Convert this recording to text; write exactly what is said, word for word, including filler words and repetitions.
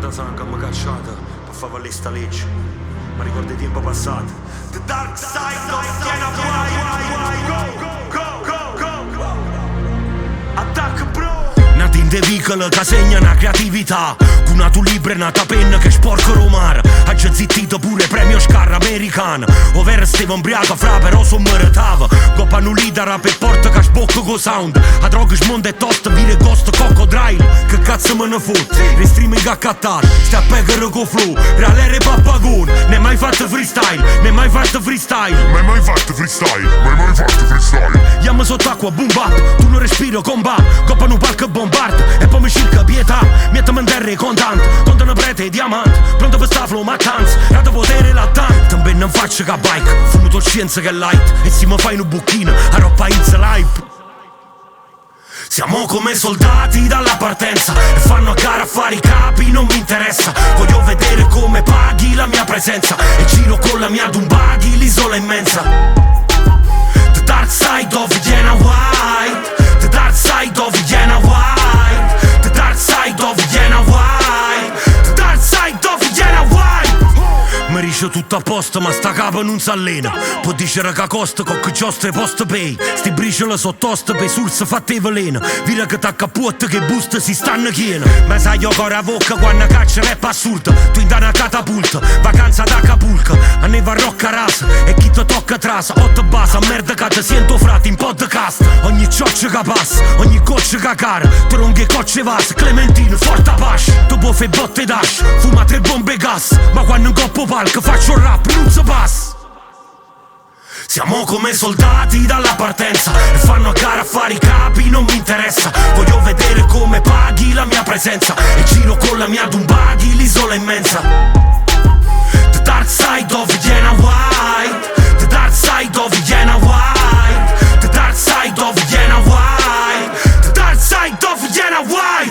da sangue mi cacciata per fare lista legge, ma ricordo i tempi passati. The dark side of Vienna, go, go, go, go, attacca bro. Nati in de veicolo che segna una creatività, con una tu libra e una ta penna che sporca romar. Ha già zittito pure premio Oscar americano, ovvero stava imbriaco fra però so meritava. Coppa nullita rap e porta che sbocca co sound. A droga smonda e tosta vire ghost crocodile. Che cazzo me ne fotte, le streaming a Qatar, sta a peggere co flow, realere pappagone. Ne mai fatto freestyle, ne mai fatto freestyle, mai mai fatto freestyle, mai mai fatto freestyle. Yamma sott'acqua, boom bap, tu non respiro combat. Coppa nu palco bombard e poi mi cerca pietà. Metto-mi in terra contant, conto una prete e diamante, pronto per sta flow mattanza, rata potere lattante. También non faccio che bike, fumo tot scienza che light, e si mi fai un bucchino, a roppa inza live. Siamo come soldati dalla partenza e fanno a gara a fare i capi, non mi interessa. Voglio vedere come paghi la mia presenza e giro con la mia Dumbaghi, l'isola immensa. The dark side of Vienna White, the dark side of Vienna White, the dark side of Vienna White, the dark side of Vienna White. Mi dice tutto a posto ma sta capa non s'allena. Può dicere che costa con che giostre post pay. Sti briciole sottoste per surse fatte veleno. Vira che tacca puotte che buste si stanno chiena. Ma sai io ancora vocca quando caccia rap assurda. Tu in una catapulta, vacanza da Acapulco. A neva rocca rasa e chi ti tocca trasa. Otto basa, merda che ti sento frati in podcast. Ogni cioccia che passa, ogni goccia che cara. Tronghe cocce vas, Clementino, forte pascia. Dopo fai botte dash, fuma tre bombe gas. Ma quando un coppo palco faccio rap, non si passa. Siamo come soldati dalla partenza e fanno a gara a fare i capi, non mi interessa. Voglio vedere come paghi la mia presenza e giro con la mia Dumbaghi, l'isola immensa. The dark side of Vienna White, the dark side of Vienna White, the dark side of Vienna White, the dark side of Vienna White.